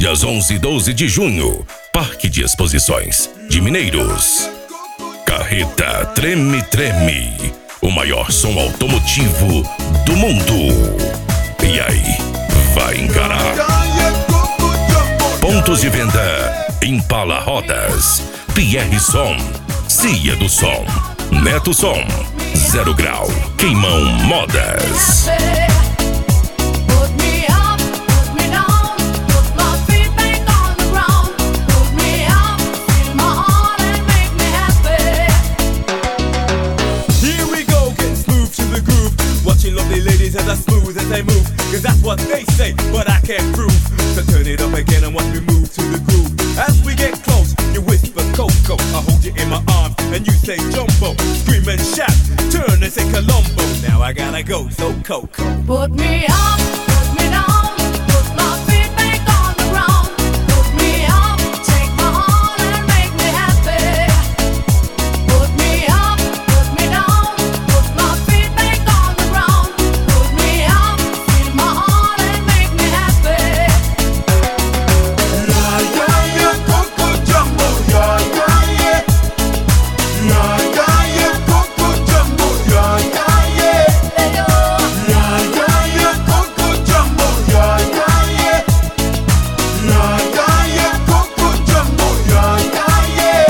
Dias 11 e 12 de junho, Parque de Exposições de Mineiros. Carreta Treme Treme, o maior som automotivo do mundo. E aí, vai encarar? Pontos de venda: Impala Rodas, Pierre Som, Cia do Som, Neto Som, Zero Grau, Queimão Modas. As I smooth as they move, cause that's what they say, but I can't prove. So turn it up again and watch me move to the groove. As we get close, you whisper Coco, I hold you in my arms and you say Jumbo. Scream and shout, turn and say Colombo. Now I gotta go, so Coco. Put me up, put me down, put my feet back on the ground. Put me up, take my heart and make me happy. Put me up, put me down, put my feet back on the ground. Put me up, feel my heart and make me happy. Yeah, yeah, yeah, Coco Jumbo, yeah, yeah, yeah. Yeah, yeah, yeah, Coco Jumbo, yeah, yeah, yeah. Yeah, yeah, yeah, Coco Jumbo, yeah, yeah, yeah. Yeah, yeah, yeah, Coco Jumbo, yeah, yeah, yeah.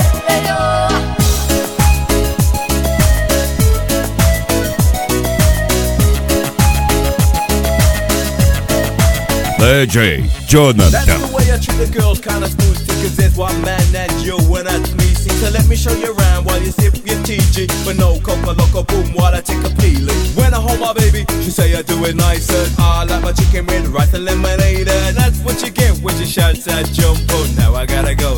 DJ That's Jonathan. the way I treat the girls, kinda smooth, cause there's one man and you and that's me. See, so let me show you around while you sip your TG. But no coca loco boom while I take a peeling. When I hold my baby, she say I do it nicer. I like my chicken with rice and lemonade, and that's what you get when she shouts at Jumbo. Now I gotta go,